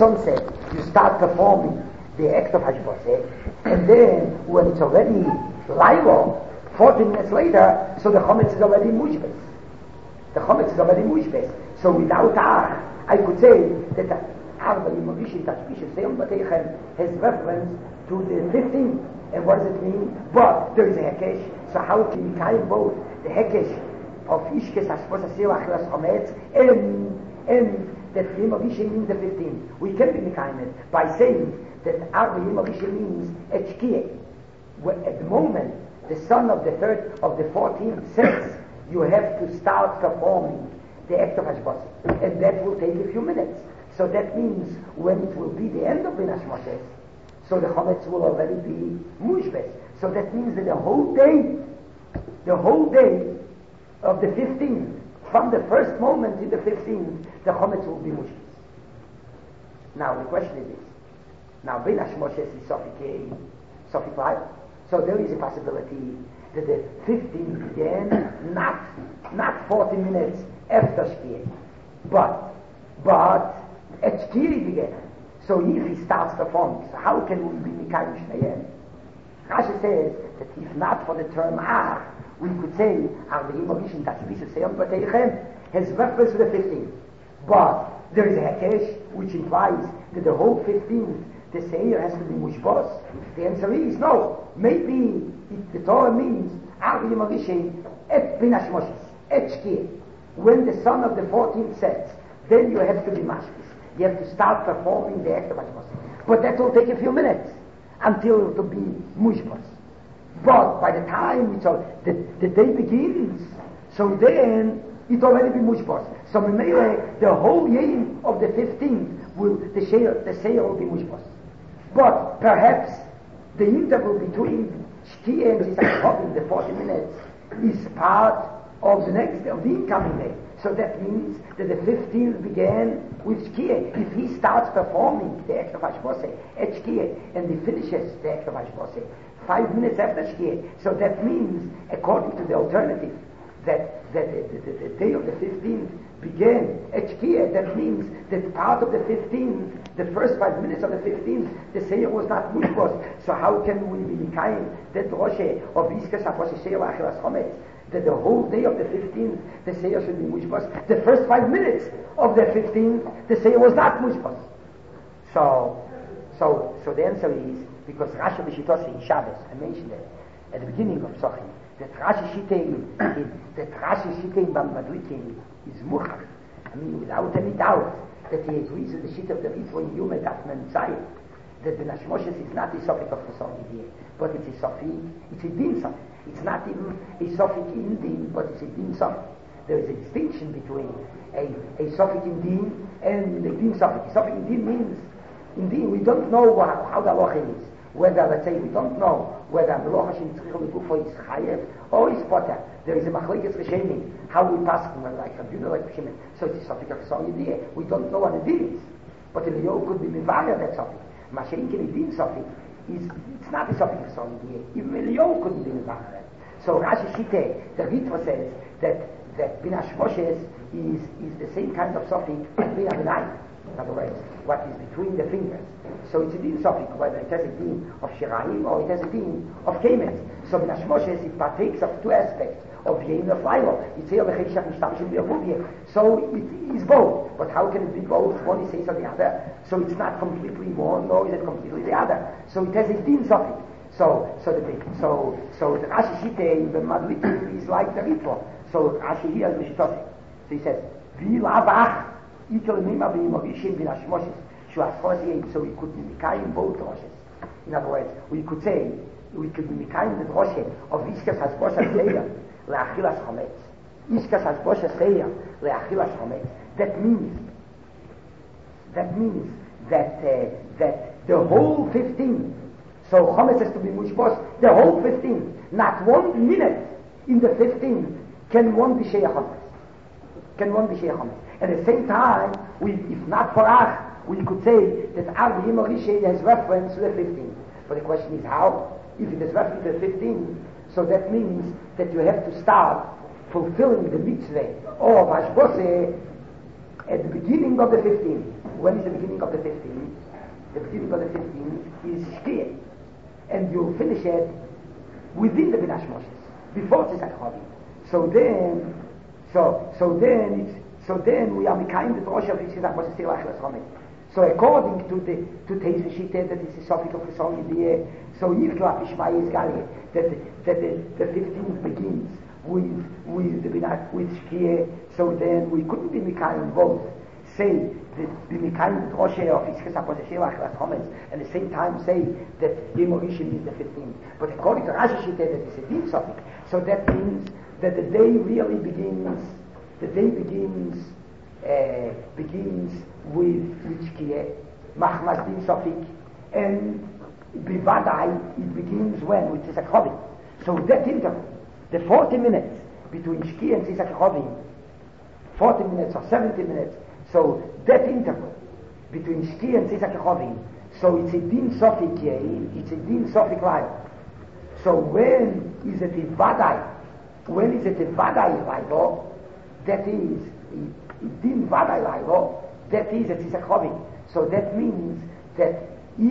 sunset, you start performing the act of Hashboseh, and then when it's already Laila, 40 minutes later, so the Chometz is already Mushbes. The Chometz is already Mushbes. So without Ach, I could say that Arba Yimovishi Tashbish Seyom Bateichem has reference to the 15th. And what does it mean? But there is a Hekesh, so how can we carry both the Hekesh of Ishkes Hashbos Asir Achilas Chometz and that Yimovishi means the 15th? We can be Mekayim by saying that Arba Yimovishi means Echkiyeh. At the moment the son of the 14th says you have to start performing the act of Hashbos, and that will take a few minutes. So that means when it will be the end of Bin Hashmoshes, so the Chometz will already be Mushbes. So that means that the whole day of the 15th, from the first moment in the 15th, the Chometz will be Mushbes. Now the question is this. Now Bin Hashmoshes is Sofik Life. So there is a possibility that the 15th began not 40 minutes after Shkiyah, but at Shkiyah began. So if he starts performing, so how can we be Mikayim Shnayim? Rashi says that if not for the term Ach, we could say Arba Yimovishi Tashbish Seyom Bateichem has reference to the 15th. But there is a Hekesh which implies that the whole 15th the Seir has to be Mushbos. The answer is no. Maybe the Torah means Arba Yimovishi et Bin Hashmoshes et Shkiyah. When the son of the 14th sets, then you have to be Mashbis. You have to start performing the act of Hashbos. But that will take a few minutes until it will be Mushbos. But by the time the day begins, so then it already be Mushbos. So the whole year of the 15th the Seir will be Mushbos. But perhaps the interval between Shkiyah and Zisach, the 40 minutes, is part of the incoming day. So that means that the 15th began with Shkiyah. If he starts performing the act of Hashboseh at Shkiyah and he finishes the act of Hashboseh 5 minutes after Shkiyah, so that means, according to the alternative, that the day of the 15th began at Shkiyah. That means that part of the 15th, the first 5 minutes of the 15th, the Seir was not Mushbos. So how can we be Mikayim that Rosheh of Ishkas HaPoseh Seir Achilas Chometz, that the whole day of the 15th, the Seir should be Mushbos? The first 5 minutes of the 15th, the Seir was not Mushbos. So the answer is, because Rashi B'Shitose in Shabbos, I mentioned it at the beginning of Sochi, that Rashi Shitei in Madrikin is Muchach. I mean, without any doubt, that he agrees with the shit of the Ritva in Yom Dafman Tzayit, that the Hashmoshes is not a Sofik of Chasson here, but it's a Sofik, it's a Din Sofik. It's not even a Sofik in Din, but it's a Din Sofik. There is a distinction between a Sofik in Din and a Din Sofik. A Sofik in Din means, in Din, we don't know how the halacha is. Whether, let's say, we don't know whether the Loch Hashem Tzrichel Legufo is Chayev or is Potter. There is a Machlekes Rishonim, how we pass from like Rabbi like Shimon. So it's a Sofik of Chasson Yediyah. We don't know what it is. But the Leo could be Mivaria that Sofik. Mashenkin in Din Sofik it's not a Sofik of Chasson Yediyah. Even Leo couldn't be Mivaria. So Rashi Shite, the Ritva says that Bin Hashmoshes is the same kind of Sofik as Bin Avinayim. In other words, what is between the fingers. So it's a din Sofik, whether it has a din of Shirayim or it has a din of Kemet. So Bin Hashmoshes, it partakes of two aspects of Yein of Lailo. It's here, so it is both. But how can it be both? One is says of the other. So it's not completely one, nor is it completely the other. So it has a din Sofik. So the Rashi Shite in the Madlit is like the Ritva. So Rashi here is Mishitose. So he says, V'lavach Ikel Nima B'Yimavishim Bin Hashmoshes. So we could be Mikayim both Roshes. In other words, we could say, we could be Mikayim the Roshe of Ishkas Hashboshes Seir Le'achilas Chometz. Ishkas Hashboshes Seir Le'achilas Chometz. That means that the whole 15, so Chometz has to be Mushbos, the whole 15, not 1 minute in the 15 can one be Sheikh Chometz. At the same time, if not for Ach, we could say that Arba Yimovishi has reference to the 15. But the question is how? If it is reference to the 15, so that means that you have to start fulfilling the mitzvah of Hashboseh At the beginning of the 15th, when is the beginning of the 15th? The beginning of the 15th is Shkia. And you'll finish it within the Bin Hashmoshes, before Tzisach Chavim. So then we are Mekayim the Rosh of Tzisach Moshe Seilach Laschomet. So according to Teis Shita, that is the Sophic of Chesol Yidiyah, so Yivklap Ishmael is Gali, that the 15th begins with Shkia, so then we couldn't be Mekayim both. Say that the Mekayim Rosh of Tzisach Moshe Seilach Laschomet, and at the same time say that Yom Rishon is the 15th. But according to Rashi Shita, that is a deep Sophic. So that means that the day really begins. The day begins with Shkia, Machmas Din Sofik, and Bivadai, it begins when? With Tzisach Chavim. So that interval, the 40 minutes between Shkia and Tzisach Chavim, 40 minutes or 70 minutes, so that interval between Shkia and Tzisach Chavim, so it's a Din Sofik Yein, it's a Din Sofik Laila. So when is it a Vadai? When is it a Vadai Laila? That is Din Vadai Laila, that is a Tzisach Chavim. So that means that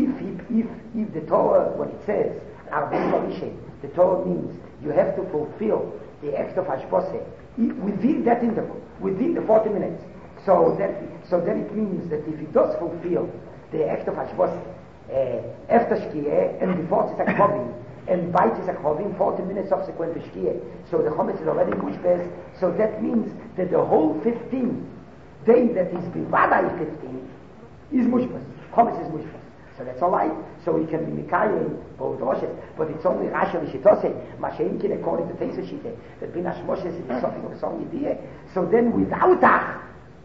if the Torah, when it says Arvim Marishe, the Torah means you have to fulfill the act of Hashboseh within that interval, within the 40 minutes. So then it means that if he does fulfill the act of Hashboseh after Shkia and before Tzisach Chavim, and by Tzisach Chavim 40 minutes subsequent to Shkia, so the Chometz is already mushbez. So that means that the whole 15th day that is Bivadai 15 is mushbez. Chometz is mushbez. So that's all right. So we can be Mikayim both Roshes, but it's only Rashi and Shitose, Mashenkin according to Teisa Shite, that Bin Hashmoshes is something of some idea. So then without Ach,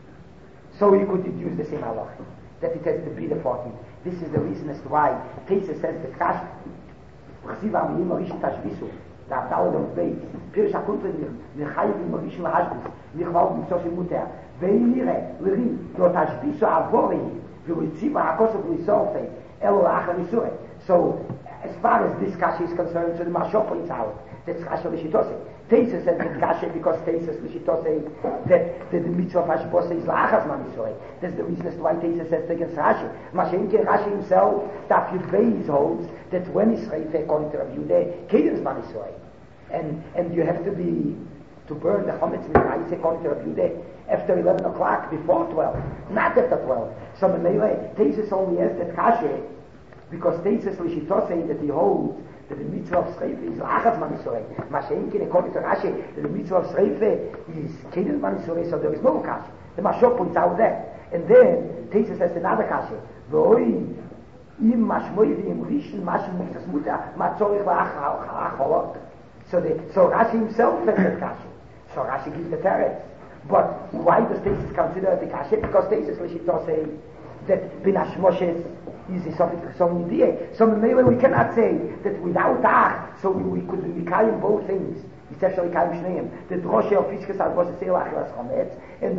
so we could deduce the same halacha, that it has to be the 14th. This is the reason as to why Teisa says the Kash. Chsiva Amiyim Arishon Tashbisu, the Abdallah of Beis, Pirish HaKuntrin, Nechayim Arishon Lahashbis, Nichval Misoshim Muter, Ve'imire, Liri, Lo Tashbisu Avori, V'Ritziva HaKosov Lisorfe, Elo La'achar Yisure. So, as far as this Kasha is concerned, so the Mashal points out, that's Kasha L'Shitose. Teisa says that Kasha, because Teisa is L'Shitose, that the mitzvah of Hashboseh is La'achar Zman Yisure. That's the reason as to why Teisa says against Rashi. Mashenke Rashi himself, Daf Yud Beis holds that when Israel, according to Rabbi Yehuda, Kedem Zman Yisrael, and you have to burn the Chometz Mitzvah, according to Rabbi Yehuda, after 11 o'clock, before 12, not after 12. So Menele, Tesis only has that Kasha, because Tesis L'Shitose that he holds that the mitzvah of Sreife is La'achas Man Yisrael. Mashenkin, according to Rashi, that the mitzvah of Sreife is Kedem Man Yisrael, so there is no Kasha. The Mashal points out that. And then Tesis has another Kasha. V'oi im mashmoy v'im rishon mashmoy mitzvahs muta matzorich la'acholot. So Rashi himself has that Kasha. So Rashi gives the teretz. But why does Tesis consider the Kasha? Because Tesis L'Shitose say that Bin Hashmoshes is a Sophic Chesol Yidiyah. So maybe we cannot say that without Ach, so we could be Mikayim both things. It's actually Mikayim Shneim. The Droshe of Fischkes Al-Boshe Seilach Laschometz, and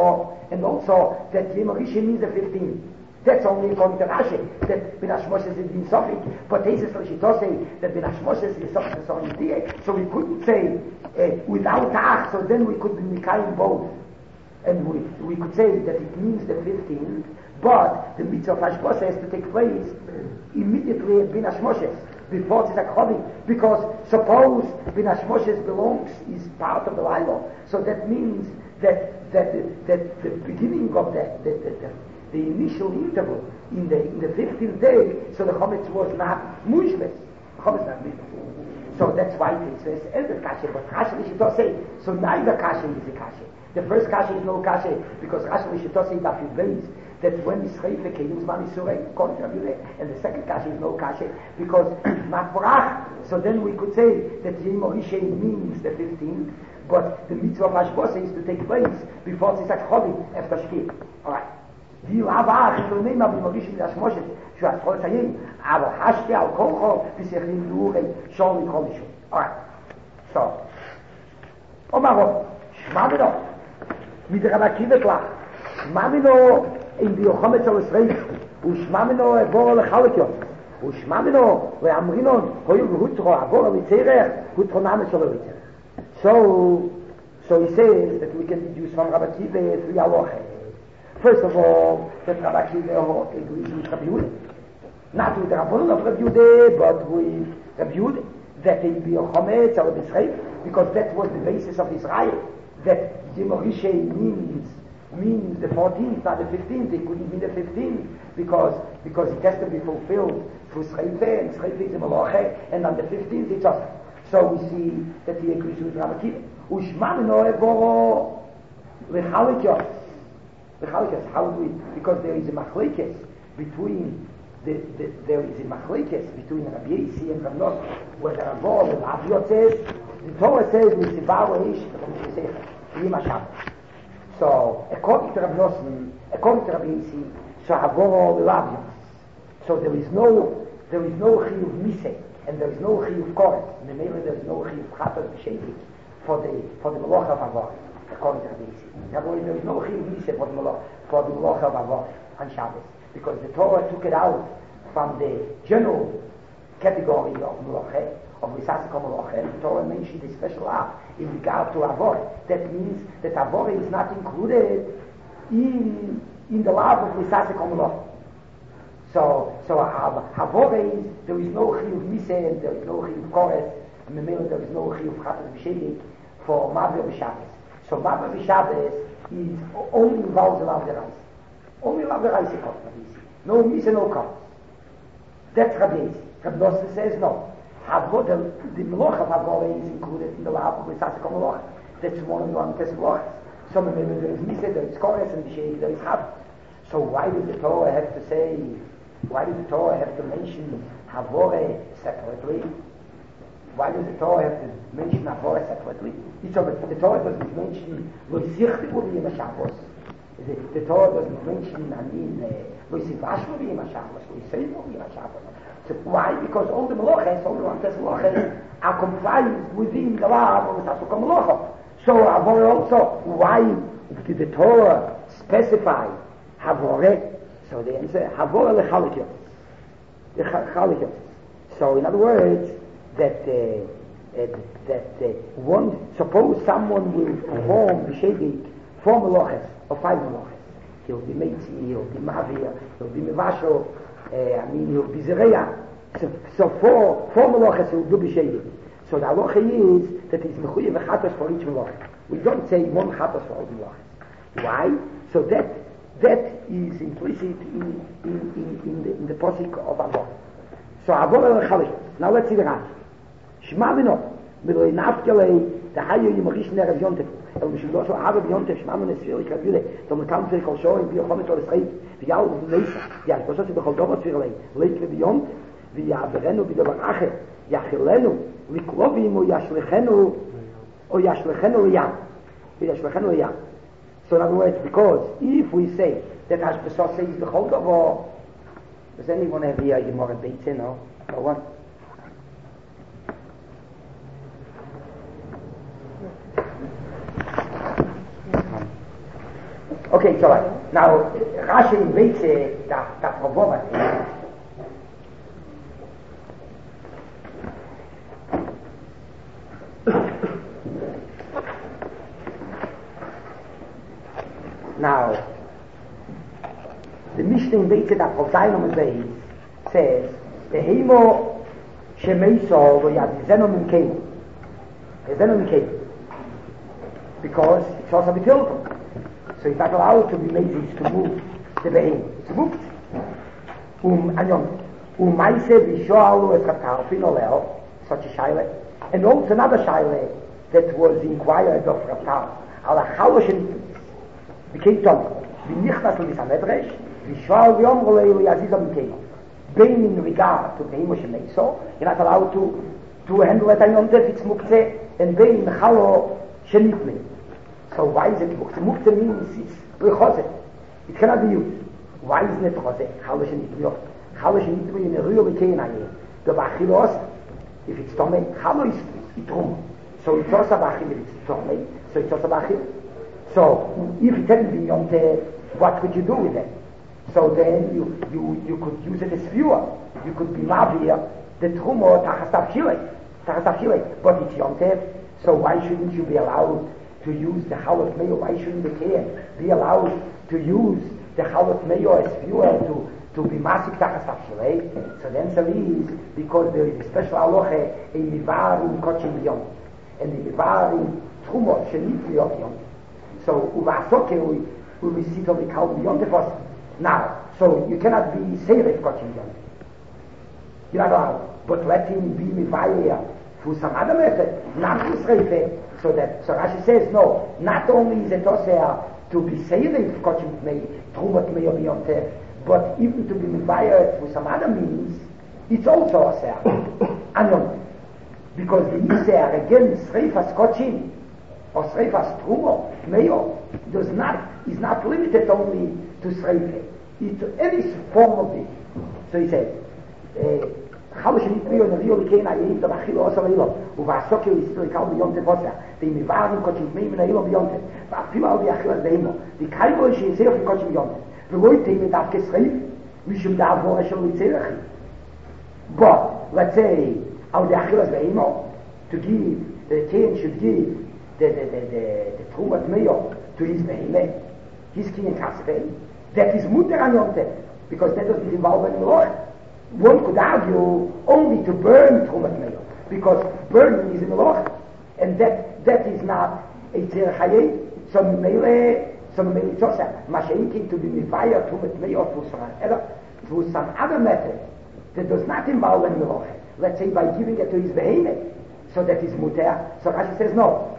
also that Yom Rishon means the 15th. That's only according to Rashi, that Bin Hashmoshes is in Sophic, but Tesis L'Shitose say that Bin Hashmoshes is Sophic Chesol Yidiyah. So we couldn't say without Ach, so then we could be Mikayim both. And we could say that it means the 15th, but the mitzvah of Hashboseh has to take place immediately at Bin Hashmoshes, before Tzisach Chavim, because suppose Bin Hashmoshes belongs, is part of the Laila, so that means that the beginning of the initial interval in the 15th day, so the Chometz was not mushbes. So that's why it says Elder Kasha, but Kasha L'Shitose say, so neither Kasha is a Kasha. The first Kasha is no Kasha, because Kasha L'Shitose say Daf Yud Beis, that when Yisrael Kedem Zman Yisrael, according to Rabbi Yehuda, and the second Kasha is no Kasha, because it's not Barach. So then we could say that Yom Rishon means the 15th, but the mitzvah of Hashboseh is to take place before Tzisach Chavim, after Shkia. Alright. די לאבאַך צו נעמען אבער מוריש די אשמושט שו אַ קול ציין אבער האשט אַ קול ביז איך נור שון מיט קומש אַ so אומאַרו שמענו מיט דער מאקיב קלאר שמענו אין די חומץ צו שרייך ושמענו בורל חלקו ושמענו ואמרינון הויו גוט בורל מיצער גוט נאמע שלו so he says that we can deduce from Rabbi Kiva 3 halacha First of all, that Rabbi Akiva agrees with Rabbi Yehuda. Not with the Rabbanon of Rabbi Yehuda, but with Rabbi Yehuda, that they be a chometz or a b'schreif, because that was the basis of Israel, that Yom Rishon means the 14th, not the 15th. It couldn't mean the 15th because it has to be fulfilled through Schreife, and Schreife is a Malacha, and on the 15th it's us. So we see that he agrees with Rabbi Akiva. Ushmamino evoro lechalikas. How do we? Because there is a machlekes between there is a machlekes between Rabbi Yossi and Rabbi Nosson, where the Rabbi Aviot says the Torah says "Mitzivahu ish v'yim Shabbos." So according to Rabbi Nosson, according to Rabbi Yossi, so Havoro Lavios. So there is no chiyuv miseh and there is no chiyuv koretz. Memela there is no chiyuv chatos b'sheitik for the malacha of Havor. According to Rabbi Yossi, there is no chiyuv miseh for the malacha of Havor on Shabbos, because the Torah took it out from the general category of malacha, of Risasik Malacha. The Torah mentioned a special act in regard to Havor. That means that Havor is not included in the love of Risasik Malacha. So Havor is, there is no chiyuv miseh and there is no chiyuv koretz, and there is no chiyuv chatas b'sheitik for Mavir b'Shabbos. So Mavir b'Shabbos is only involves Lav Derais. Only Lav Derais is called. No miseh, no koretz. That's Rabbi Yossi. Rabbi Nosson says no. The Malacha of Havor is included in the love of Risasik Malacha. That's one of the test malachas. Some of them there is miseh, there is koretz, and b'sheitik there is chatas. So why did the Torah have to say? Why did the Torah have to mention Havore separately? Why does the Torah have to mention Havore separately? The Torah doesn't mention Loisichtibu v'yim Shabbos. The Torah doesn't mention Loisivashmu v'yim Shabbos, Loiseimu v'yim Shabbos. So why? Because all the malachas, all the Rantes malachas are comprised within the law of the Tasuk Malacha. So Havore also, why did the Torah specify Havore? So the answer, Havor lechalikyos. So in other words, that one, suppose someone will perform b'sheitik 4 malachas or 5 malachas. He'll be Meitzi, he'll be Mavir, he'll be Mevasho, he'll be Zereya. So 4 malachas he'll do b'sheitik. So the halacha is that he's mechuyev chatos for each malacha. We don't say 1 chatos for all malachas. Why? So that is implicit in the posik of Havor. So Havor el-Chalik. Now let's see the Rashi. Shema v'no, midloi nafkelei, the hayo yimorish nerev yontef, el mishuldo so hava b'yontef, shema v'no sfir ikrat yude, so mekam tzir kol shorim, v'yochomet ol esreit, v'yal v'neisa, v'yal kososi b'chol dobo tzir lei, leik v'yont, v'yaberenu v'dobar acher, yachilenu, liklovim o yashlechenu liyam. V'yashlechenu liyam. So in other words, because if we say that Hashbasah says the whole of all, does anyone have here Gemara Beitzah? No? No one? Okay, so now Rashi in Beitzah, that Rabbanon. Now, the Mishnah in Beitzah that Prozainum says, the Hemo Shemeiso v'yad Zenom Mkeim. Zenom Mkeim. Because it's also betiltum. So it's not allowed to be made to move the Behem. It's moved. Maise v'shoalu es Rav Leo, such a shaila. And also another shaila that was inquired of Rav Tal. Ala Chalosh became Tom. V'nichnas l'misamedresh, v'shval v'yom rolei l'yaziz l'mkeim. Being in regard to Behemo Shemeiso, you're not allowed to handle it on Yontef, it's Muktzeh, and being Chalo Shenitme. So why is it Muktzeh? Muktzeh means it's Choseh. It cannot be used. Why isn't it Choseh? Chalo Shenitme. Chalo Shenitme in a real Mkeim Ayeh. The Bachilos, if it's Tomei, Chalo is Itrum. So it's also Bachil, if it's Tomei, so it's also Bachil. So, if it hadn't been Yontef, what could you do with it? So then you could use it as fuel. You could be Mavir, the Trumo, Tachastav Shilei, but it's Yontef, so why shouldn't you be allowed to use the Halach Meir? Why shouldn't the Kehem be allowed to use the Chalot Meyo as fuel to be Masik Tachas Avshalei. So the answer is because there is a special halacha in Mivar in Kochim Yom. And in Mivar in Trumot Shenit Yom. So Uvasoke we sit on the Kal Yom Tefos. Now, so you cannot be Seiref Kochim Yom. You're not allowed. But let him be Mivaya for some other method, not to Sreife. So Rashi says, no, not only is it also to be Seiref Kochim Mei, Trumot Meyo Yom Tef, but even to be Mivaya with some other means, it's also a Seir. Anon. Because the Yisrael against Sreifas Kochim, or Sreifas Trumo, Meyo, is not limited only to Sreife. It's any form of it. So he said, Chalosh Nitrio Nevio Likena Yehiv Tabachilo Osa Leilo Uvasokio Historikal Beyond Tevosa the Mivarim Kochim Meim Neilo Beyond Vafilo Al Biachilas Beimo the Kaibo Shizeo Fi Kochim Beyond Veloy Teim Et Avke Sreif Mishum Davo Eshel Litzerachi. But let's say Al Biachilas Beimo to give the king should give the Trumat Meyo to his Behime, his king and Kasvei, that is Mutter an Yonte, because that doesn't involve any law. One could argue only to burn Trumat Meyo, because burning is in the law, and that is not a Tzir Chayei, some Mele Tzosa, Mashaikin to be Mivaya Trumat Meyo through some other method that does not involve any law. Let's say by giving it to his Behime, so that is Mutter. So Rashi says no.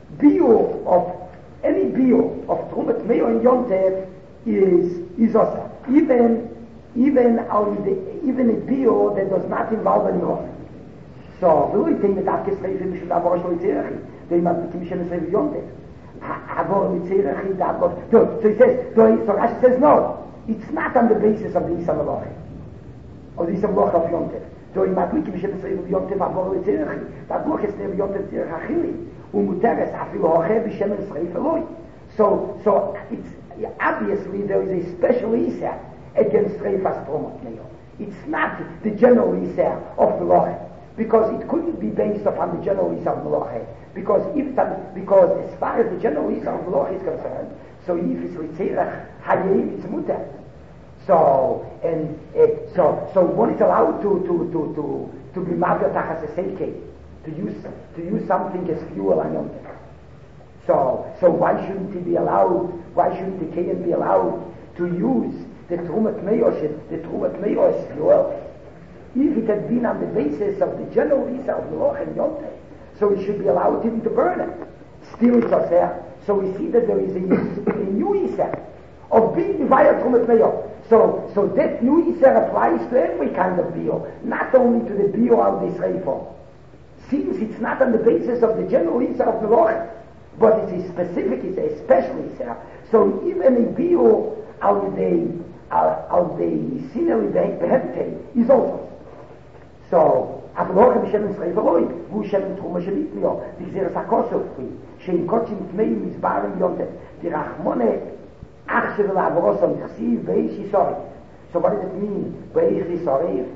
Any bio of Trumat Meyo in Yom Tov is also even a bio that does not involve any law. So we will take the Davkes Reife Mishum Davor Shlo Yitzerachi. They must be Mishum Yitzerachi Yom Tov. Avor Yitzerachi Davor. So he says. So Rashi says no. It's not on the basis of the Yisam Elohe or the Yisam Elohe of Yom Tov. So he must be Mishum Yitzerachi Yom Tov Avor Yitzerachi. Davor Yitzerachi Yom Tov Yitzerachi. So it's obviously there is a special Isser against Reifas Trumot Meyo. It's not the general Isser of the law, because it couldn't be based upon the general Isser of the law. Because as far as the general Isser of the law is concerned, so if it's Ritzerach Hayim, it's Mutter. So one is allowed to be Maga Tachas Eseke. To use something as fuel on Yom Tov. So why shouldn't he be allowed? Why shouldn't the Kayan be allowed to use the Trumat Meyo as fuel? If it had been on the basis of the general Isa of the Loch and Yom Tov, so he should be allowed even to burn it. Still it's Osir. So we see that there is a new Isa of being via Trumat Meyo. So that new Isa applies to every kind of bio, not only to the bio of this Reifo. Since it's not on the basis of the general Isser of the Loch, but it's a specific, it's a special Isser. So even a bio al the scenery behemte is also. So Avloch B'Shem Yisrael V'Loi, Hu Shem Truma Shelit Mio, V'Gzer Sakosov Fri, Shein Kochim Tmeim Mizbarim Yontet, the Rachmone Ach Shevel Avrosom Chsiv Beish Yisorev. So what does it mean? Beish Yisorev,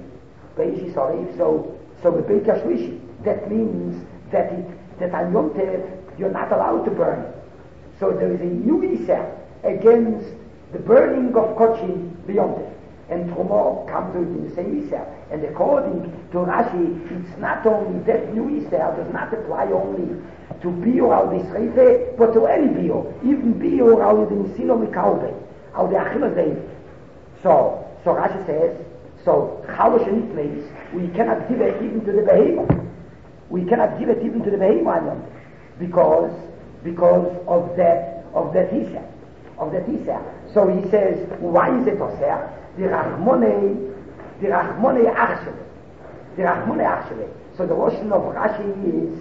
so the Beika Shlishi. That means that on Yom Tov you're not allowed to burn. So there is a new Isser against the burning of Kochim Yom Tov. And Trumo comes to it in the same Isser. And according to Rashi, it's not only that new Isser does not apply only to Bio al Disreife, but to any Bio. Even Bio al Yedin Mikalbe, al the Achilazei. So Rashi says, so Chalosh and place, we cannot give it even to the Behemoth. We cannot give it even to the Behemoth because of that Isser. So he says, why is it Osir? The Rachmone Achsheve. So the Roshon of Rashi is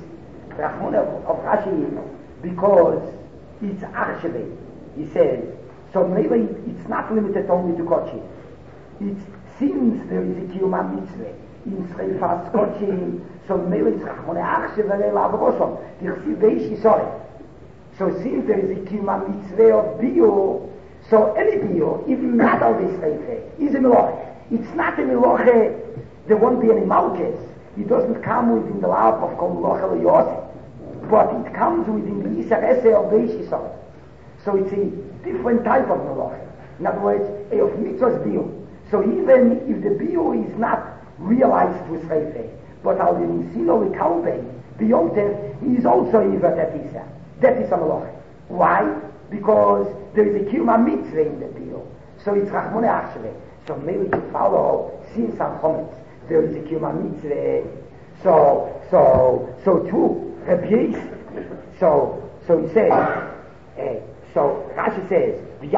because it's Achsheve. He says, so maybe it's not limited only to Kochim. It seems there is a Kiyuma Mitzvah in Sreifas Kochim, so maybe it's Rachmone Achsheve Le'elav Roshon. Dirsi Beish Yisorev. So since there is a Kiyuma Mitzvah of Bio, so any Bio, even not all this Reife, is a Meloche. It's not a Meloche, there won't be any Malkes. It doesn't come within the love of Kol Meloche L'Yosef, but it comes within the Yisar Eseh of Beish Yisorev. So it's a different type of melacha. In other words, a of mitzvah's biur. So even if the biur is not realized with Sreife, but al Yinisino Likalbe, beyond he is also Iver that is a melacha. Why? Because there is a Kilma mitzvah in the biur. So it's Rachmone Achsheve. So maybe to follow, since San Chometz, there is a Kilma mitzvah. So too, Rabbi Yis, so he says, so Rashi says,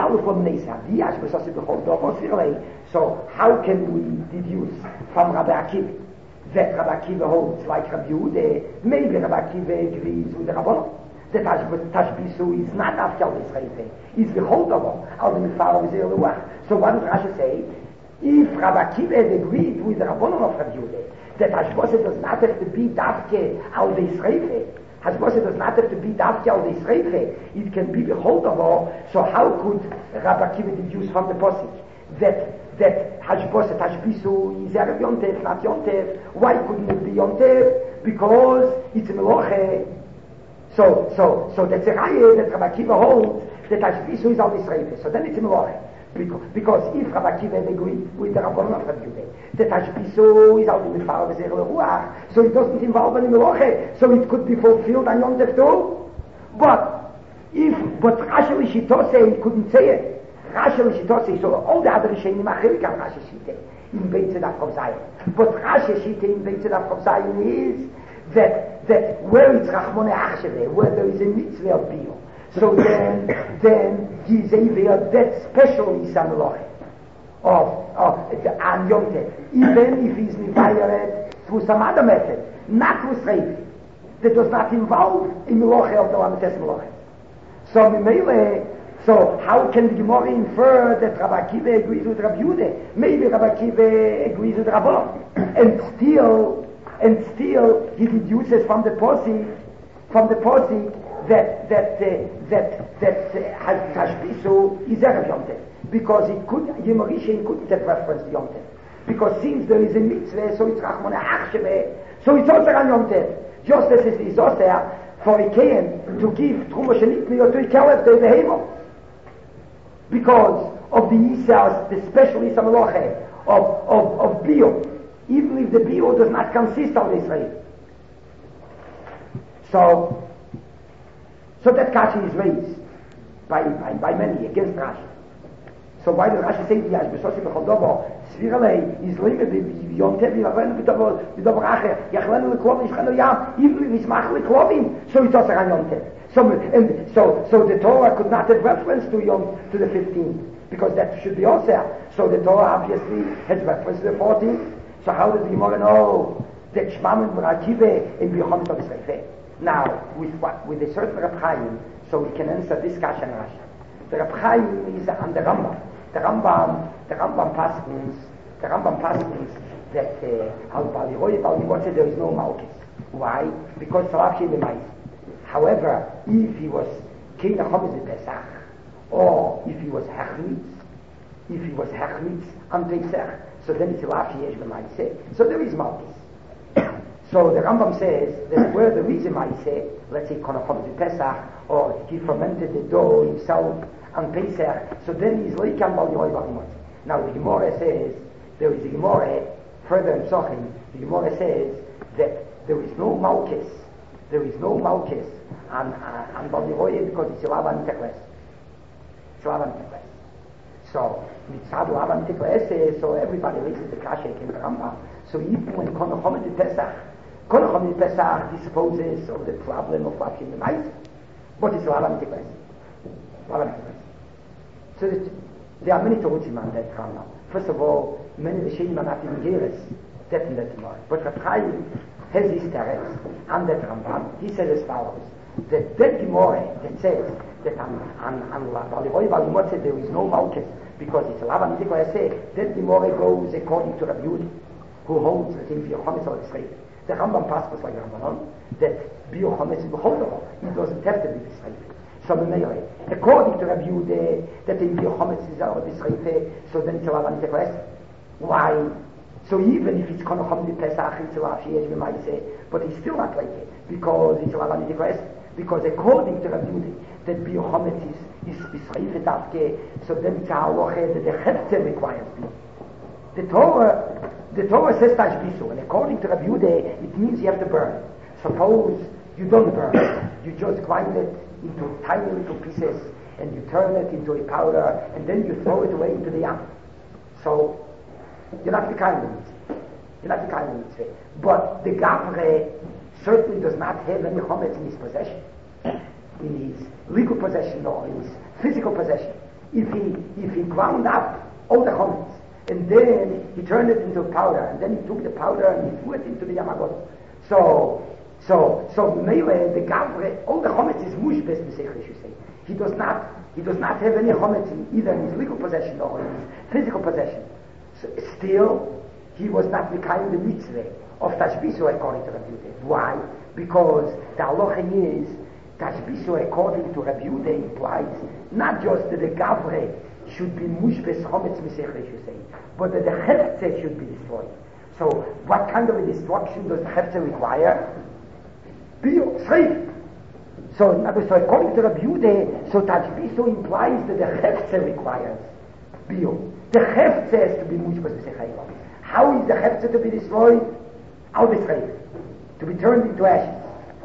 so how can we deduce from Rabbi Akiva that Rabbi Akiva holds like Rabbi Yehuda? Maybe Rabbi Akiva agrees with the Rabbanon. The Tashbisu is not after Israel. It's the whole of all the Mifar of Zerluach. So what does Rashi say? If Rabbi Akiva had agreed with the Rabbanon of Rabbi Yehuda, that Hashbose does not have to be Davke al the Israel. Hashbose does not have to be Davke al the Israel. It can be the whole of all. So how could Rabbi Akiva deduce from the Posik that Hashbose Tashbisu is Erev Yontev, not Yontev? Why couldn't it be Yontev? Because it's a Meloche. So that's a raya that Rabbi Akiva holds that Tashbisu is al Israel. So then it's a Meloche. Because if Rabbi Akiva had agreed with the Rabbanon of Rabbi Yehuda, the Tashbisu is out in the Mifar of Zerel Ruach, so it doesn't involve any Meloche, so it could be fulfilled on Yom Tov too. But Rashi L'Shitose, he couldn't say it. Rashi L'Shitose, so all the other Rishonim Achilik on Rashi Shite in Beit Tzedaf Chav Zayin. But Rashi Shite in Beit Tzedaf Chav Zayin is that where it's Rachmone Achsheve, where there is a mitzvah of biur, so then he's able that special Isa Meloche of An Yom Tov, even if he's mivayared through some other method, not through Sreife, that does not involve a Meloche of the Lamites Meloche. So how can the Gemara infer that Rabbi Akiva agrees with Rabbi Yehuda? Maybe Rabbi Akiva agrees with Rabbanon, and still he deduces from the posik that Tashbisu is Erev Yom Tov, because Yemorishin couldn't have reference to Yom Tov, because since there is a mitzvah, so it's Rachmone Achsheve, so it's also on Yom Tov, just as it is also for a Kohen to give Truma Shenitni or to a Kelev to the Hemo, because of the Yisas, the special Yisa Meloche of biur, even if the biur does not consist of Israel. So that Kashi is raised by many against Rashi. So why does Rashi say the Yashbesosi B'Chodobo Svirale is limited Yom Tev Yachlenu B'Dobo Acher Yachlenu L'Klovim Yishchenu Yam even if it's Mach L'Klovim, so it's also on Yom Tev. So the Torah could not have reference to the 15th, because that should be also. So the Torah obviously has reference to the 14th. So how does the Gemara know that Shmam and Akiva in B'Yocham Tov Yisrael? Now, with a certain Reb Chaim, so we can answer this question, Rashi. The Reb Chaim is on the Rambam. The Rambam paskins that al Baliroi Balimotze there is no Malchus. Why? Because Salafshi B'Mais. However, if he was Keina Chometz Pesach, or if he was Hechmitz on Pesach, so then it's Salafshi Yesh B'Mais. So there is Malchus. So the Rambam says that where the reason I say, let's say Konochom Pesach, or he fermented the dough himself on Pesach, so then he's Leikam Bal Yoy Balimot. Now the Gemara says, there is a Gemara, further in Sochim, the Gemara says that there is no Malchus on Bal Yoy because it's Lavan Tekles. So Mitzad Lavan Tekles, so everybody raises the Kashek in the Rambam. So even when Konochom Pesach disposes of the problem of watching the mice, but it's Lavan Tikles. So there are many Torutzim on that Rambam. First of all, many of the Sheinim are not even Geras, that and that tomorrow. But Reb Chaim has his teretz on that Rambam. He says as follows, that Gemara that says that on Baliroi Balimotze there is no Malchus because it's Lavan Tikles, that Gemara goes according to Rabbi Yehuda, who holds that in B'Yocham or Israel. The Rambam passes like Rambam that Biur Chometz is B'Chodovo. It doesn't have to be Israel. So according to Rabbi Yehuda, that in Biur Chometz is Israel, so then it's a Lavan Tekles. Why? So even if it's Konochom Pesach, it's a Lav Sheyesh B'Maiseh, but it's still not like it because it's a Lavan Tekles. Because according to Rabbi Yehuda, that Biur Chometz is Bisreife Davke, so then it's a halacha that the Hefze requires biyur. The Torah says Tashbisu, and according to Rabbi Yehuda, it means you have to burn it. Suppose you don't burn it, you just grind it into tiny little pieces, and you turn it into a powder, and then you throw it away into the yam. So, you're not the kind of mitzvah. You're not the kind of mitzvah. But the Gavre certainly does not have any chometz in his possession, in his legal possession or in his physical possession. If he ground up all the chometz, and then he turned it into powder, and then he took the powder and he threw it into the Yamagot. So Mele, the Gavre, all the chometz is mushbes, you say. He does not have any chometz in either in his legal possession or in his physical possession. So still, he was not Mikayim the mitzvah of Tashbisu according to Rabbi Yehuda. Why? Because the halacha is Tashbisu according to Rabbi Yehuda implies not just that the Gavre should be mushbes chometz misechre, you say, but that the Hefze should be destroyed. So, what kind of a destruction does the Hefze require? Biyur, Shrif. So according to Rabbi Yehuda, so Tashbisu implies that the Hefze requires biyur. The Hefze has to be mushbes misechre. How is the Hefze to be destroyed? Out of Shrif, to be turned into ashes.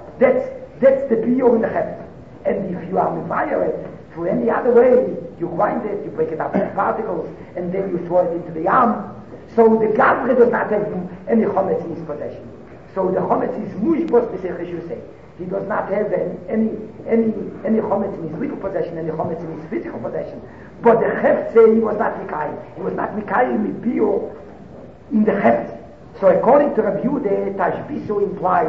That's the biyur in the Hefze. And if you are mevayer through any other way, you grind it, you break it up into particles, and then you throw it into the yam. So the Gavre does not have any chometz in his possession. So the chometz is mushbos b'seichel, you say. He does not have any chometz in his legal possession, any chometz in his physical possession. But the Hefze, he was not mikayim. He was not mikayim with bio in the Hefze. So according to Rabbi Yehuda, Tashbisu implies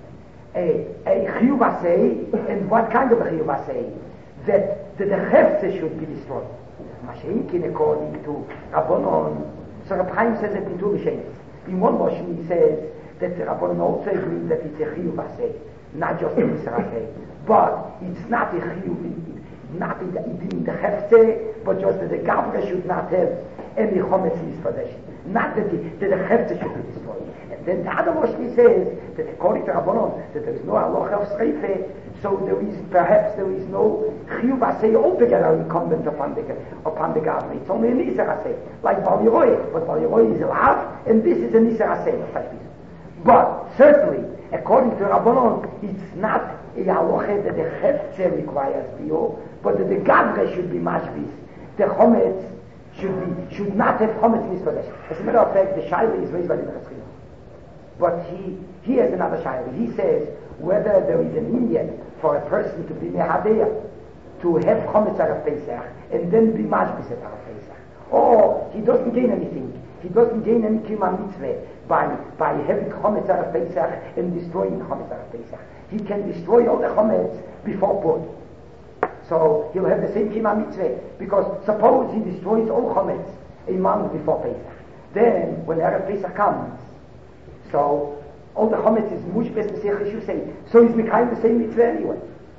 a chiyuv aseh, and what kind of a chiyuv aseh? That the Hefze should be destroyed. Mashenkin, according to Rabbanon, so Reb Chaim says it in two Mishenis. In one motion he says that the Rabbanon also agrees that it's a chiyuv aseh, not just a misar aseh, but it's not a chiyuv, not in the Hefze, but just that the Gavre should not have any chometz in his possession. Not that the Hefze should be destroyed. And then the other motion says that according to Rabbanon, that there is no halacha of Sreife, so perhaps there is no chiyuv aseh altogether incumbent upon the Gavre. It's only a nisar aseh, like Bal Yeroy, but Bal Yeroy is allowed, and this is a nisar aseh. But certainly, according to Rabbanon, it's not a halacha that the Hefze requires biyur, but that the Gavre should be mashbis. The chometz should not have chometz in his possession. As a matter of fact, the shaila is raised by the Mechatzchila. But he has another shaila. He says whether there is an inyan for a person to be mehadeya, to have chometz Erev Pesach, and then be mashbis at Erev Pesach. Or he doesn't gain anything. He doesn't gain any kiyum mitzvah by having chometz Erev Pesach and destroying chometz Erev Pesach. He can destroy all the chometz before Pur. So he'll have the same kiyum mitzvah, because suppose he destroys all chometz a month before Pesach. Then when Erev Pesach comes, so all the chometz is mushbes b'seichel, you say, so he's mikayim the same mitzvah anyway.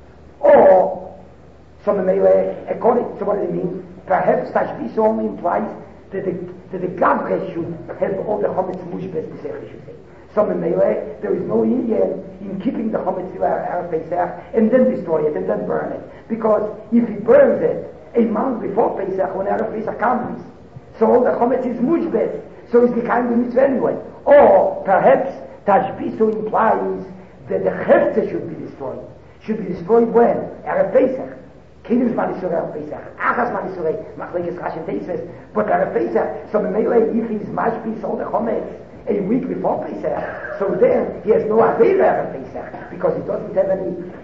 Or so according to what it means, perhaps Tashbisu only implies that the Gavre should have all the chometz mushbes b'seichel, you say. So there is no inyan in keeping the chometz to Erev Pesach and then destroy it and then burn it. Because if he burns it a month before Pesach, when Erev Pesach comes, so all the chometz is mushbes, so it's becoming the mitzvah anyway. Or perhaps Tashbisu implies that the Hefze should be destroyed. Should be destroyed when? Erev Pesach. Kedim Zman Yisur Erev Pesach. Achas Zman Yisur Machlekes Rashi and Teises. But Erev Pesach, so if he's mashbis all the chometz a week before Pesach, so then he has no Aveira Erev Pesach, because he doesn't have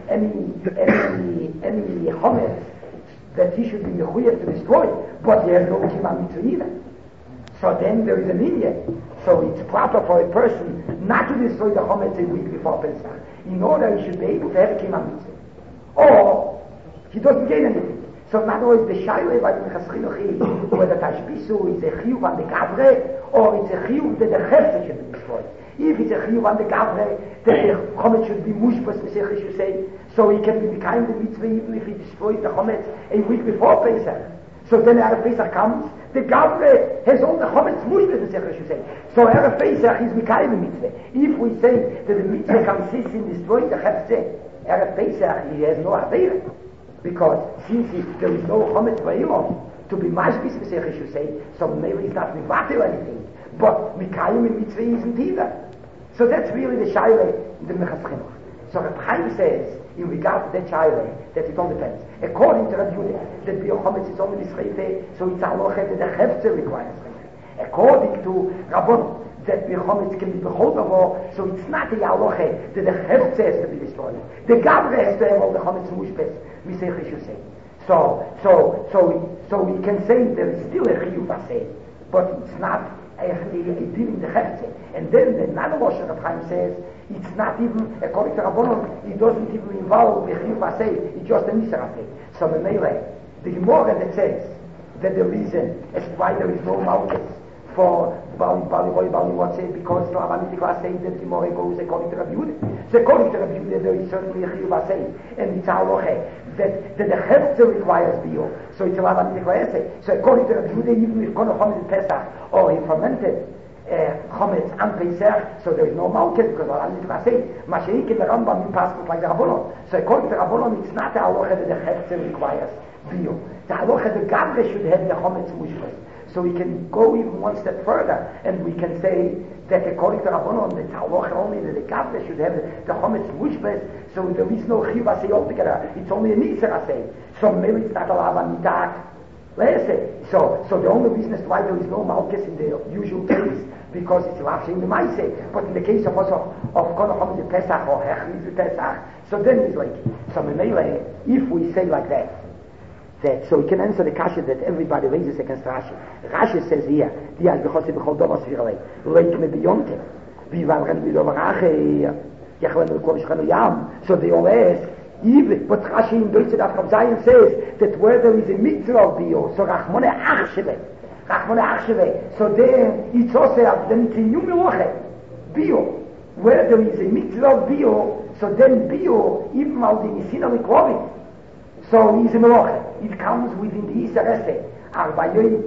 any chometz that he should be mechuyev to destroy, but he has no kiyum mitzvah either. So then there is an inyan. So it's proper for a person not to destroy the chometz a week before Pesach, in order he should be able to have a kiyum mitzvah. Or he doesn't gain anything. So in other words, the shaila by the Mechatzchila is whether Tashbisu is a chiyuv on the Gavre, or it's a chiyuv that the Hefze should be destroyed. If it's a chiyuv on the Gavre, that the chometz should be mushbas b'seichel, you say, so he can be behind the mitzvah even if he destroys the chometz a week before Pesach. So then Erev Pesach comes, the Gavre has all the chometz mushbas b'seichel, you say. So Erev Pesach is behind the mitzvah. If we say that the mitzvah consists in destroying the Hefze, Erev Pesach, he has no aveira. Because since there is no chometz ba'ilon to be mashbis b'sech, you say, so maybe it's not mivatel anything, but mikayim in mitzvah isn't either. So that's really the shaila in the Mechas Chinuch. So Reb Chaim says, in regard to that shaila, that it all depends. According to Reb Yehuda, that biochometz is only schreife, so it's halacha that the hefzer requires schreife. According to Rabbon, that biochometz can be behold of all, so it's not a halacha that the hefzer has to be destroyed. The gavre has to have all the chometz mushbes, misech you say. So we can say there is still a chiyuv aseh, but it's not a deal in the hefzer. And then the Nanalosh Reb Chaim says, it's not even, according to Rabbanon, it doesn't even involve a chiyuv aseh, it's just a nisar aseh. So the Meile, the Gemara that says that the reason as to why there is no malchus for Bali Watse, because Lavanitik aseh, that the Gemara goes according to Rabbi Yehuda. So according to Rabbi Yehuda, there is certainly a chiyuv aseh, and it's halacha that the hefzer requires bio, so it's a Lavanitik aseh. So according to Rabbi Yehuda, even if Kono Chometz Pesach, or he fermented chometz and Pesach, so there is no malchus because Allah didn't say. Mashiach in the Rambam you pass like the Rabbanon. So according to the Rabbanon, it's not the halacha that the hefzer requires bio. The halacha the Gavre should have the chometz mushbes. So we can go even one step further, and we can say that according to Rabbanon, the halacha only that the Gavre should have the chometz mushbes. So there is no chiyuv aseh altogether. It's only a nisar aseh. So maybe it's not allowed on mitak. So the only reason as to why there is no malchus in the usual case, because it's lashing the maise. But in the case of Kol Chometz Pesach or Hechniz Pesach, so then it's like, so if we say like that so we can answer the kasha that everybody raises against Rashi. Rashi says here, like me beyonte, so they all ask, even, but Rashi in Deutsch of Zion says that where there is a mitzvah of bio, so Rachmone Achsheve, so then it's also then it's a new meloche, bio. Where there is a mitzvah of bio, so then bio, even al the Nisina Liklovim, so he's a meloche. It comes within the Isar Eseh, Arbayoy,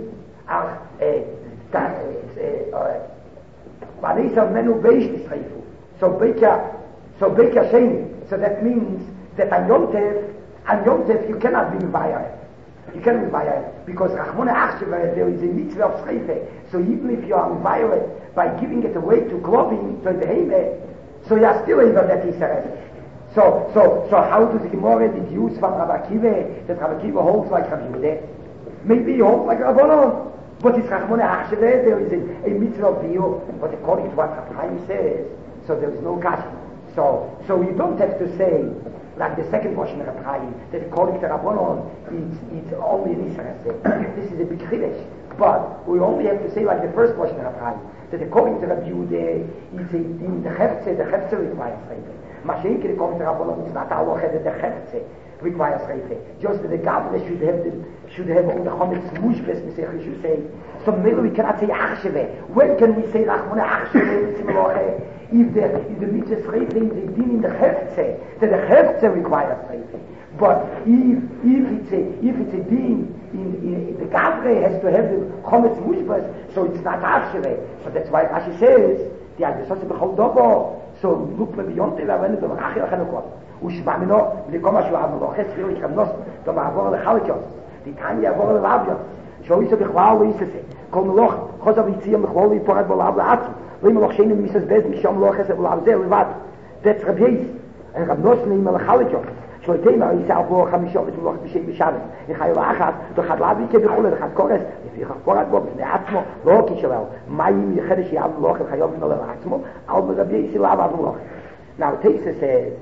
Vanisar Menu Beish Nisreifu. So Beika Sheni. So that means that on Yom Tov you cannot be Mivayah. You cannot be Mivayah because Rachmone Achsheva, there is a mitzvah of Schreife. So even if you are Mivayah by giving it away to Klobim, to the Heime, so you are still able that Isar Eseh. So how does the Gemara deduce from Rabbi Akiva that Rabbi Akiva holds like Rabbi Yehuda? Maybe he holds like Rabbanon, but it's Rachmone Achsheva, there is a mitzvah of bio, but according to what Rabbi Chaim says, so there is no kasha. So you don't have to say, like the second version of Rabbi Chaim, that according to Rabbanon, it's only an Isra. This is a big chiddush. But we only have to say, like the first version of Rabbi Chaim, that according to Rabbi Yehuda, it's in the Hefzer requires Reife. Mashiach, according to Rabbanon, it's not halacha that the Hefzer requires Reife. Just that the Gavre should have all the chometz mushbes, Mesech, you say. So maybe we cannot say Achsheve. When can we say Rachmone Achsheve? If the mitzvah Reife is a din in the Hefzer, that the Hefzer requires Reife. But if it's a din in the Gavre has to have the chometz mushbes, so it's not Achsheve. So that's why Rashi says, the Agdesose b'chol dobo. So look me beyond the when the Rachel Chanukot. Ushbamino, lekoma shu avloches, ich kann noch da ma'avor lechalkos. Die Tanya avor lelavjos. So is bechlal isese. Kon loch, khozav yitzia mechlol yiporat bolav laatzu. Lima loch shein misas bez misham loches bolav zel levat. That's Rabbeis. And Rabnos neim lechalkos. So it came out himself for Chamishot to loch b'shem b'shabbos. In Chayil Achat, to chad lavi ke b'chol lechat kores. If you porat bo b'nei atzmo, lo kishalel. Mayim yichedesh yav loch chayov no levatzmo. Al Rabbeis lav av loch. Now Teisa says.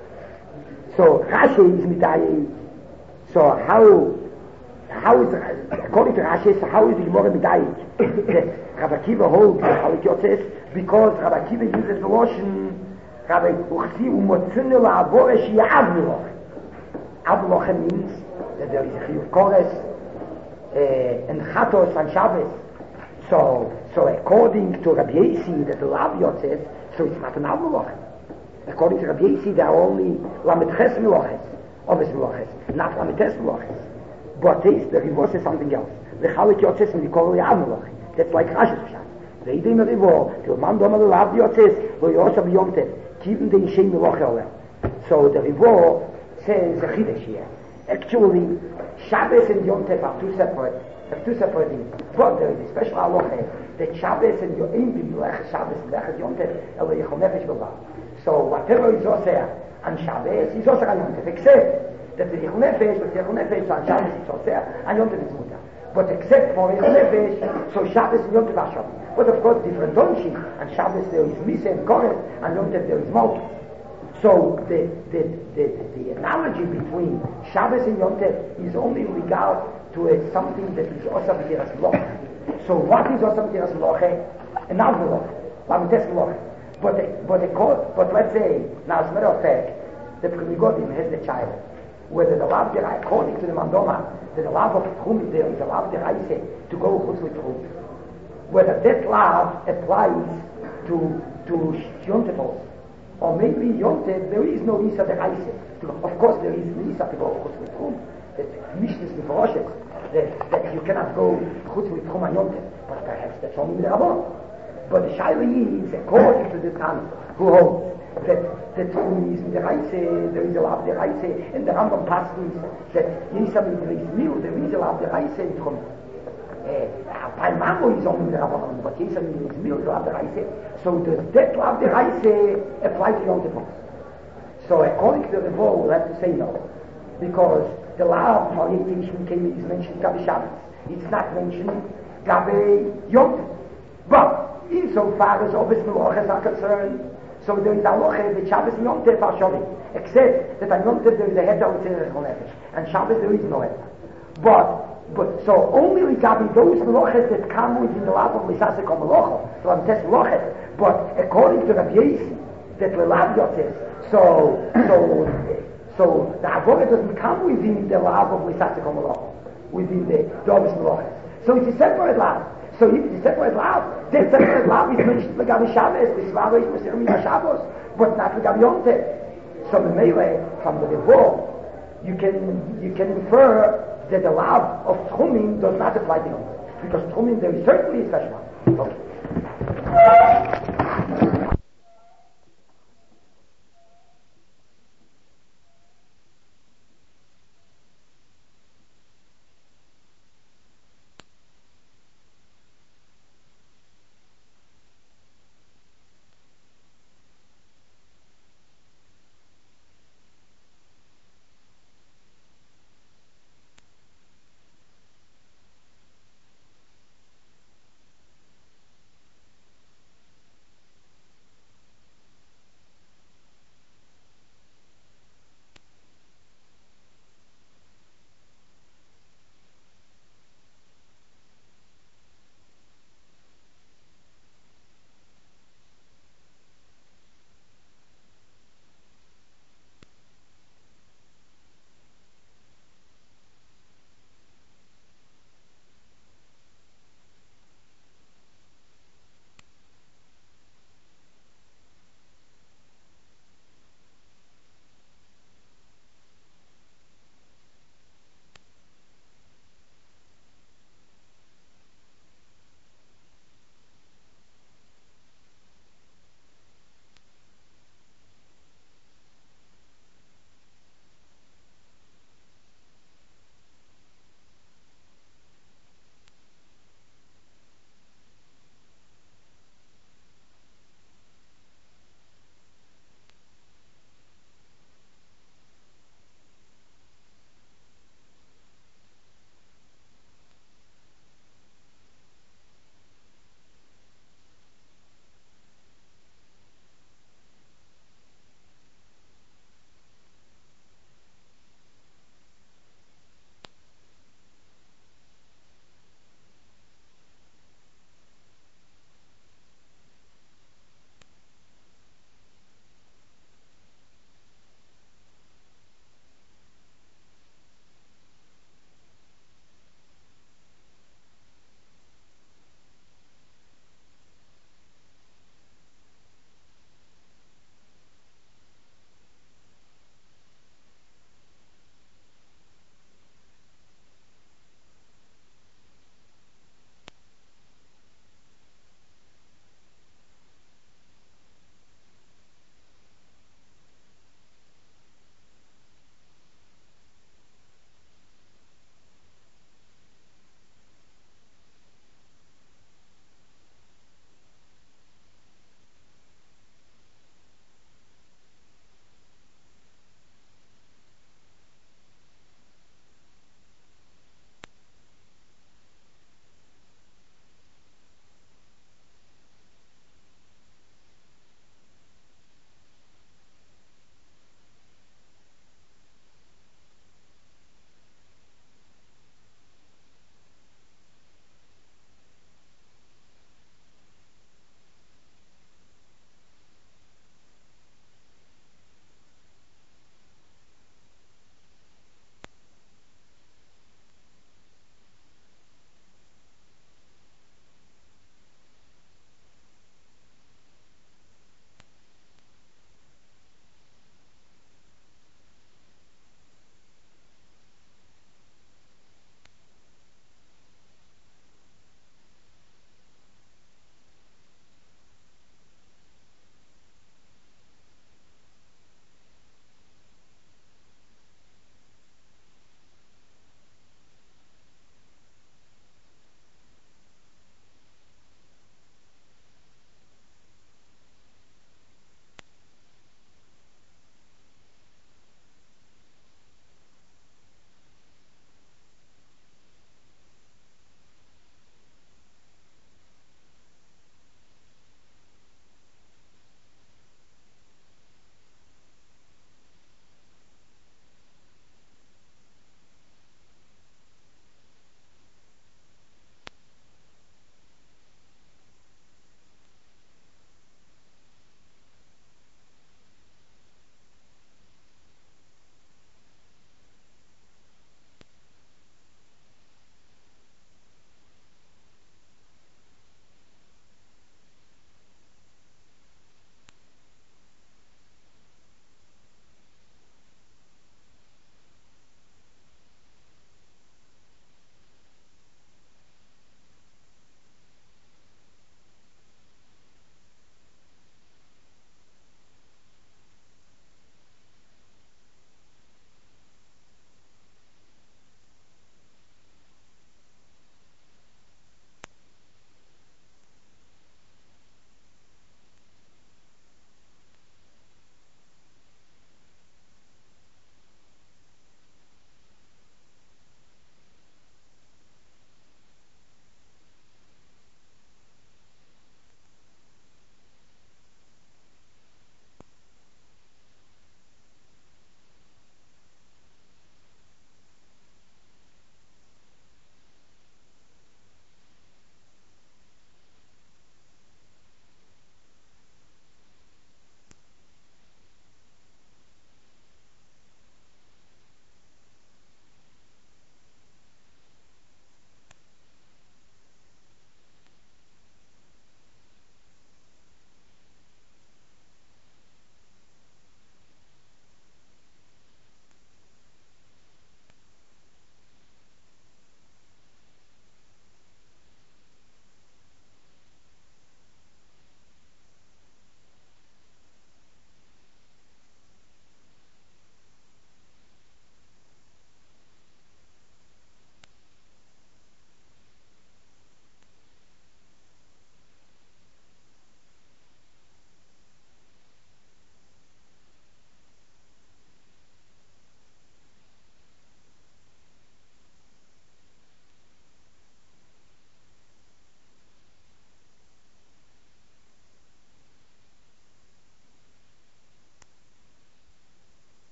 So Rashi is Midayi. So how is according to Rashi? So how is the Gemara Midayi? That Rabbi Akiva holds the Chalikyotes because Rabbi Akiva uses the lotion Rabbi Uchzi umotzinu la'avore shia avloch. Avloch means that there is a chiyuv kores and chatos and Shabbos. So according to Rabbi Yesi that the lav yotzes, so it's not an avloch. According to Rabbi Yesi, there are only lametches meloches, obvious meloches, not lametches meloches. But this, the Rivos is something else. The Chalik Yotzes and the Kol Yav meloche. That's like Rashi's Pshat. The Idem Rivo, the man Doma the Lav Yotzes, lo Yosha B'Yomtev, keeping the Yishem meloche oleh. So the Rivo says a Chidesh here, Actually, Shabbos and Yom Tov are two separate things. But there is a special halacha that Shabbos and Yom Tov, Shabbos and Yom Tov, Elo Yechol Nefesh B'Lav. So whatever is oseh on Shabbos is oseh on Yom Tov, except that the Yechol Nefesh, on Shabbos it's oseh, on Yom Tov it's mutar. But except for Yechol Nefesh, so Shabbos and Yom Tov are Shabbos. But of course, different don'ts. On Shabbos there is Misa and Koret, and Yom Tov there is Malka. So the analogy between Shabbos and Yom Tov is only in regard to something that is oseh b'tiras loch. So what is oseh b'tiras loch? An avloch, lamites loch. But let's say, now as a matter of fact, the Primigodim has the child, whether the lav derai, according to the Mandoma, that the lav of Tchum there is the lav derai to go chutz l'Tchum. Whether that lav applies to Yom Tov, or maybe Yom Tov, there is no Isa derai. Of course there is Isa to go chutz l'Tchum. That Mishnah is that you cannot go chutz l'Tchum on Yom Tov, but perhaps that's only the Rabbon. But the Shaili is according to the Tan who holds that Tchum is in the Reise, there is a lav the Reise, and the Rambam passes that Yisam there is mil, there is a lav the Reise in Tchum. Palmamo is only the Rabbanon, but Yisam there is mil, the lav the Reise. So does that lav the Reise apply to Yom Tov? So according to the Revo, we'll have to say no, because the lav for Yitishim came is mentioned Gabi Shabbos. It's not mentioned Gabi Yom Tov. But insofar as obvious melachas are concerned, so there is a halacha that Shabbos and Yom Tov are shoving, except that on Yom Tov there is a heter with Yechol Nefesh, and Shabbos there is no heter. But so only regarding those melachas that come within the lav of Lisasek or Melacha, so I'm test melachas. But according to Rabbi Yesi, that the lav yotzes, so the avodah doesn't come within the lav of Lisasek or Melacha, within the obvious melachas. So it's a separate lav. So if it's a separate lav, that separate lav is mentioned L'Gabi Shabbos, the Svava is Mesirim Shabbos, but not L'Gabi Yom Tov. So the melee from the Revo, you can infer that the lav of Tchumim does not apply to Yom Tov, because Tchumim there is certainly a special one. Okay.